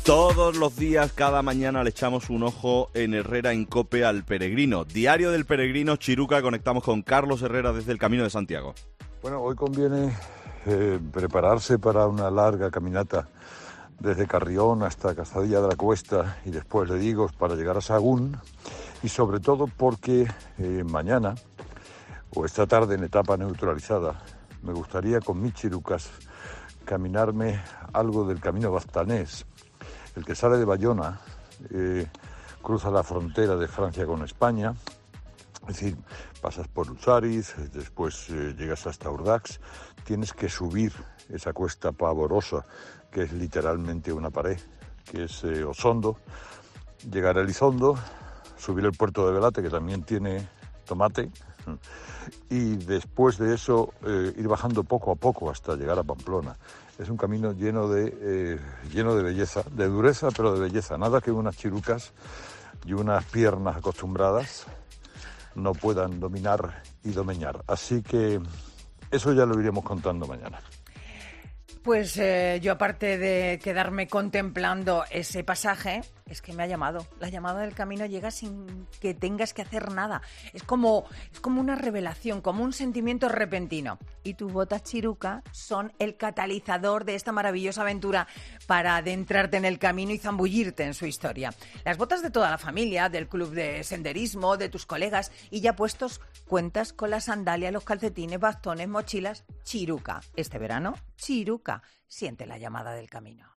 Todos los días, cada mañana, le echamos un ojo en Herrera en COPE al peregrino. Diario del peregrino Chiruca, conectamos con Carlos Herrera desde el Camino de Santiago. Bueno, hoy conviene prepararse para una larga caminata desde Carrión hasta Castadilla de la Cuesta y después, le digo, para llegar a Sagún, y sobre todo porque mañana o esta tarde en etapa neutralizada me gustaría con mis chirucas caminarme algo del camino bastanés, el que sale de Bayona, cruza la frontera de Francia con España, es decir, pasas por Usariz, después llegas hasta Urdax, tienes que subir esa cuesta pavorosa, que es literalmente una pared, que es Osondo, llegar a Elizondo, subir el puerto de Velate, que también tiene tomate, y después de eso ir bajando poco a poco hasta llegar a Pamplona. Es un camino lleno de belleza, de dureza, pero de belleza. Nada que unas chirucas y unas piernas acostumbradas no puedan dominar y domeñar. Así que eso ya lo iremos contando mañana. Pues yo, aparte de quedarme contemplando ese pasaje, es que me ha llamado. La llamada del camino llega sin que tengas que hacer nada. Es como una revelación, como un sentimiento repentino. Y tus botas Chiruca son el catalizador de esta maravillosa aventura para adentrarte en el camino y zambullirte en su historia. Las botas de toda la familia, del club de senderismo, de tus colegas, y ya puestos, cuentas con las sandalias, los calcetines, bastones, mochilas. Chiruca. Este verano, Chiruca. Siente la llamada del camino.